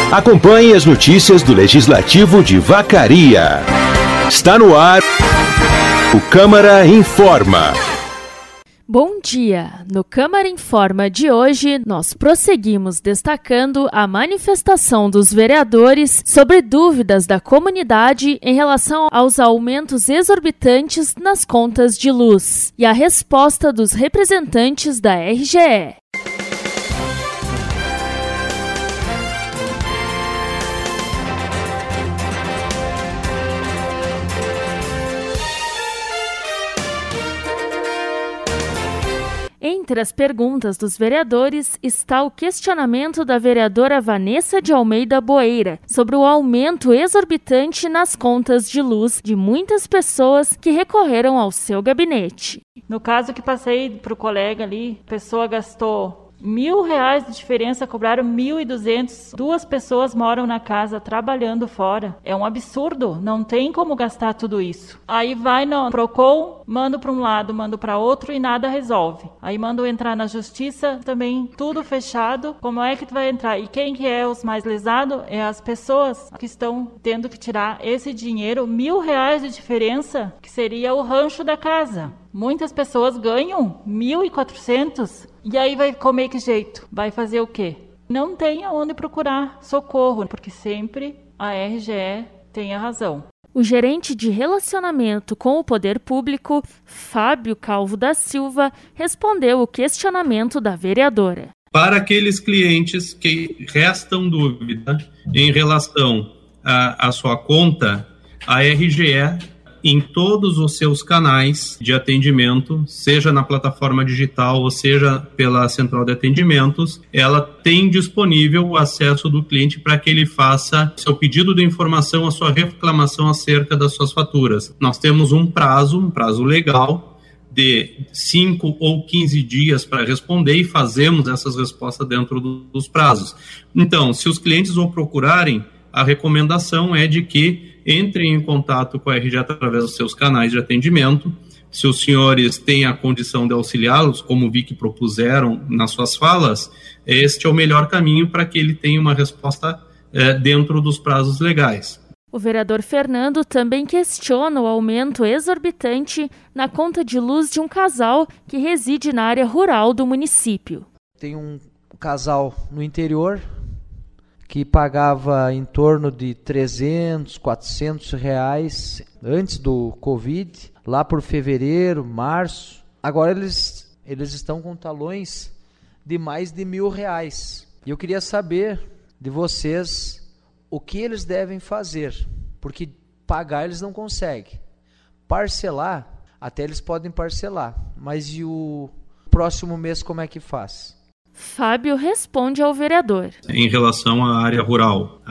Acompanhe as notícias do Legislativo de Vacaria. Está no ar o Câmara Informa. Bom dia! No Câmara Informa de hoje, nós prosseguimos destacando a manifestação dos vereadores sobre dúvidas da comunidade em relação aos aumentos exorbitantes nas contas de luz e a resposta dos representantes da RGE. Entre as perguntas dos vereadores está o questionamento da vereadora Vanessa de Almeida Boeira sobre o aumento exorbitante nas contas de luz de muitas pessoas que recorreram ao seu gabinete. No caso que passei para o colega ali, a pessoa gastou R$1.000 de diferença, cobraram 1.200. 2 pessoas moram na casa trabalhando fora. É um absurdo, não tem como gastar tudo isso. Aí vai no Procon, mando para um lado, mando para outro e nada resolve. Aí mando entrar na justiça, também tudo fechado. Como é que tu vai entrar? E quem que é os mais lesados? É as pessoas que estão tendo que tirar esse dinheiro, R$1.000 de diferença, que seria o rancho da casa. Muitas pessoas ganham 1.400 e aí vai comer que jeito? Vai fazer o quê? Não tem aonde procurar socorro, porque sempre a RGE tem a razão. O gerente de relacionamento com o poder público, Fábio Calvo da Silva, respondeu o questionamento da vereadora. Para aqueles clientes que restam dúvida em relação à sua conta, a RGE, em todos os seus canais de atendimento, seja na plataforma digital ou seja pela central de atendimentos, ela tem disponível o acesso do cliente para que ele faça seu pedido de informação, a sua reclamação acerca das suas faturas. Nós temos um prazo legal de 5 ou 15 dias para responder e fazemos essas respostas dentro dos prazos. Então, se os clientes o procurarem, a recomendação é de que entrem em contato com a RGE através dos seus canais de atendimento. Se os senhores têm a condição de auxiliá-los, como vi que propuseram nas suas falas, este é o melhor caminho para que ele tenha uma resposta dentro dos prazos legais. O vereador Fernando também questiona o aumento exorbitante na conta de luz de um casal que reside na área rural do município. Tem um casal no interior que pagava em torno de R$300, R$400 antes do Covid, lá por fevereiro, março. Agora eles estão com talões de mais de R$1.000. E eu queria saber de vocês o que eles devem fazer, porque pagar eles não conseguem. Parcelar, até eles podem parcelar, mas e o próximo mês como é que faz? Fábio responde ao vereador. Em relação à área rural,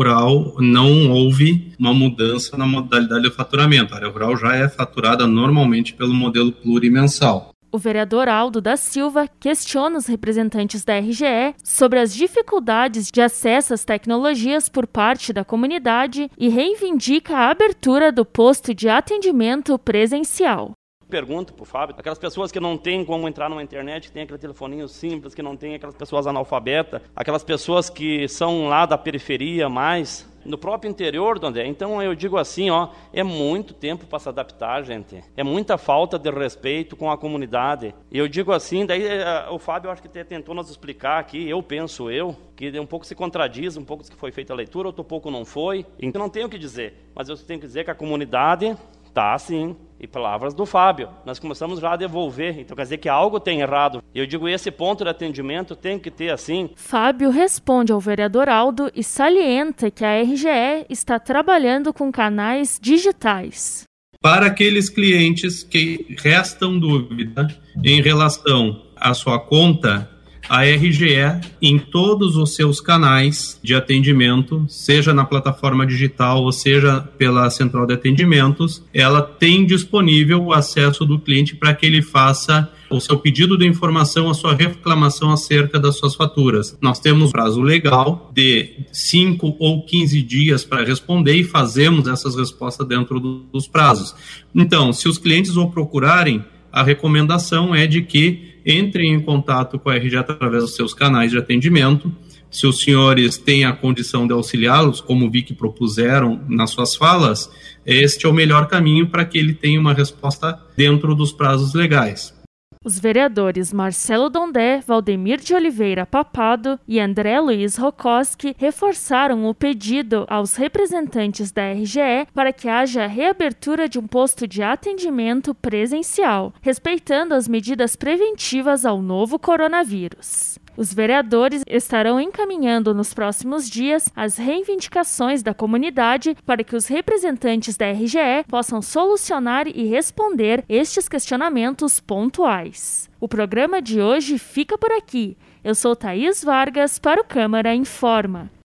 não houve uma mudança na modalidade de faturamento. A área rural já é faturada normalmente pelo modelo plurimensal. O vereador Aldo da Silva questiona os representantes da RGE sobre as dificuldades de acesso às tecnologias por parte da comunidade e reivindica a abertura do posto de atendimento presencial. Pergunto para o Fábio, aquelas pessoas que não têm como entrar numa internet, que tem aquele telefoninho simples, que não tem aquelas pessoas analfabetas, aquelas pessoas que são lá da periferia mais, no próprio interior, André. Então eu digo assim, é muito tempo para se adaptar, gente. É muita falta de respeito com a comunidade. E eu digo assim, daí o Fábio acho que tentou nos explicar aqui, que um pouco se contradiz, um pouco que foi feita a leitura, outro pouco não foi. Então não tenho o que dizer, mas eu tenho que dizer que a comunidade está assim. E palavras do Fábio, nós começamos já a devolver, então quer dizer que algo tem errado. E eu digo, esse ponto de atendimento tem que ter assim. Fábio responde ao vereador Aldo e salienta que a RGE está trabalhando com canais digitais. Para aqueles clientes que restam dúvida em relação à sua conta, a RGE, em todos os seus canais de atendimento, seja na plataforma digital ou seja pela central de atendimentos, ela tem disponível o acesso do cliente para que ele faça o seu pedido de informação, a sua reclamação acerca das suas faturas. Nós temos um prazo legal de 5 ou 15 dias para responder e fazemos essas respostas dentro dos prazos. Então, se os clientes o procurarem, a recomendação é de que entrem em contato com a RGE através dos seus canais de atendimento. Se os senhores têm a condição de auxiliá-los, como vi que propuseram nas suas falas, este é o melhor caminho para que ele tenha uma resposta dentro dos prazos legais. Os vereadores Marcelo Dondé, Valdemir de Oliveira Papado e André Luiz Rokoski reforçaram o pedido aos representantes da RGE para que haja a reabertura de um posto de atendimento presencial, respeitando as medidas preventivas ao novo coronavírus. Os vereadores estarão encaminhando nos próximos dias as reivindicações da comunidade para que os representantes da RGE possam solucionar e responder estes questionamentos pontuais. O programa de hoje fica por aqui. Eu sou Thaís Vargas para o Câmara Informa.